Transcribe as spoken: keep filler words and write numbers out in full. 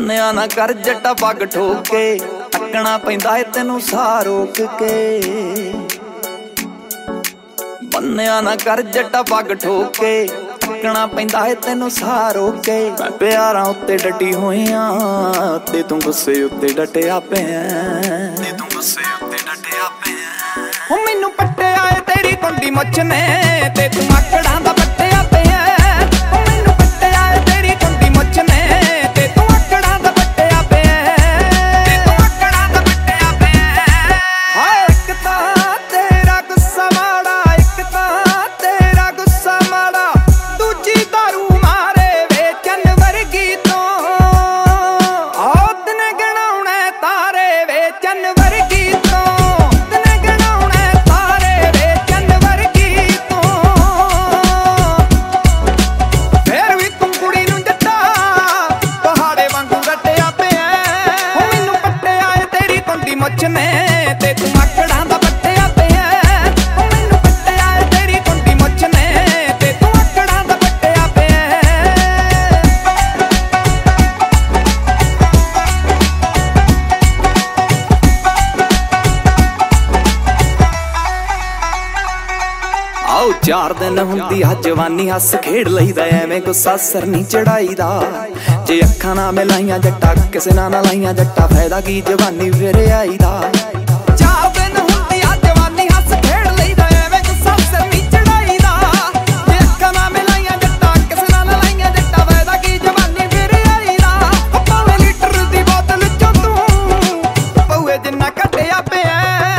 ਬੰਨਿਆ ਨਾ ਕਰ ਜੱਟਾ ਪੱਗ ਠੋਕ ਕੇ, ਟੱਕਣਾ ਪੈਂਦਾ ਏ ਤੈਨੂੰ ਸਾਹ ਰੋਕ ਕੇ। ਬੰਨਿਆ ਨਾ ਕਰ ਜੱਟਾ ਪੱਗ ਠੋਕ ਕੇ, ਟੱਕਣਾ ਪੈਂਦਾ ਏ ਤੈਨੂੰ ਸਾਹ ਰੋਕ ਕੇ। ਮੈਂ ਪਿਆਰਾਂ ਉੱਤੇ ਡਟੀ ਹੋਈਆਂ ਤੇ ਤੂੰ ਗੁੱਸੇ ਉੱਤੇ ਡਟਿਆ ਪਿਆ, ਤੇ ਤੂੰ ਗੁੱਸੇ ਉੱਤੇ ਡਟਿਆ ਪਿਆ। ਉਹ ਮੈਨੂੰ ਪੱਟਿਆ ਏ ਤੇਰੀ ਕੁੰਡੀ ਮੁੱਛ ਨੇ ਤੇ ਤੂੰ ਆਕੜਾਂ ਦਾ ਪੱਟਿਆ ਪਿਆ। ਉਹ ਮੈਨੂੰ ਪੱਟਿਆ ਏ ਤੇਰੀ ਕੁੰਡੀ ਮੁੱਛ ਨੇ ਤੇ ਤੂੰ ਆਕੜਾਂ ਦਾ ਪੱਟਿਆ ਪਿਆ, ਤੇ ਤੂੰ ਆਕੜਾਂ ਦਾ ਪੱਟਿਆ ਪਿਆ। ਹਾਏ ਇੱਕ ਤਾਂ ਤੇਰਾ ਗੁੱਸਾ ਮਾੜਾ, ਇੱਕ ਤਾਂ ਤੇਰਾ ਗੁੱਸਾ ਮਾੜਾ, ਦੂਜੀ ਦਾਰੂ ਮਾਰੇ ਵੇਚਣ ਵਰਗੀ ਤੋਂ। ਆਹ ਦਿਨ ਗਣਾਉਣੇ ਤਾਰੇ ਵੇਚਣ ਵਰਗੀ ਤੋਂ, ਦਿਨ ਗਣਾਉਣੇ ਤਾਰੇ ਵੇਚਣ ਵਰਗੀ ਤੋਂ। ਫੇਰ ਵੀ ਤੂੰ ਕੁੜੀ ਨੂੰ ਜੱਟਾ ਪਹਾੜੇ ਵਾਂਗੂ ਰੱਟਿਆ ਪਿਆ। ਉਹ ਮੈਨੂੰ ਪੱਟਿਆ ਏ ਤੇਰੀ ਕੁੰਡੀ ਮੁੱਛ ਨੇ ਤੇ ਤੂੰ ਆਕੜਾਂ ਦਾ ਪੱਟਿਆ ਪਿਆ। ਉਹ ਮੈਨੂੰ ਪੱਟਿਆ ਏ ਤੇਰੀ ਕੁੰਡੀ ਮੁੱਛ ਨੇ ਤੇ ਤੂੰ ਆਕੜਾਂ ਦਾ ਪੱਟਿਆ ਪਿਆ। ਆਓ ਚਾਰ ਦਿਨ ਹੁੰਦੀ ਆ ਜਵਾਨੀ, ਹੱਸ ਖੇਡ ਲਈਦਾ ਐਵੇਂ ਗੁੱਸਾ ਸਿਰ ਨਹੀਂ ਚੜਾਈਦਾ। ਜੇ ਅੱਖਾਂ ਨਾ ਮਿਲਾਈਆਂ ਜੱਟਾ ਕਿਸੇ ਨਾਲ ਨਾ ਲਾਈਆਂ ਜੱਟਾ, ਫਾਇਦਾ ਕੀ ਜਵਾਨੀ ਫਿਰ ਆਈਦਾ। ਚਾਰ ਦਿਨ ਹੁੰਦੀ ਆ ਜਵਾਨੀ, ਹੱਸ ਖੇਡ ਲਈਦਾ ਐਵੇਂ ਗੁੱਸਾ ਸਿਰ ਨਹੀਂ ਚੜਾਈਦਾ। ਜੇ ਅੱਖਾਂ ਨਾ ਮਿਲਾਈਆਂ ਜੱਟਾ ਕਿਸੇ ਨਾਲ ਨਾ ਲਾਈਆਂ ਜੱਟਾ, ਫਾਇਦਾ ਕੀ ਜਵਾਨੀ ਫਿਰ ਆਈਦਾ। ਭਾਵੇਂ ਲੀਟਰ ਦੀ ਬੋਤਲ ਚੋਂ ਤੂੰ ਪਊਏ ਜਿੰਨਾ ਕੱਢਿਆ ਪਿਆ।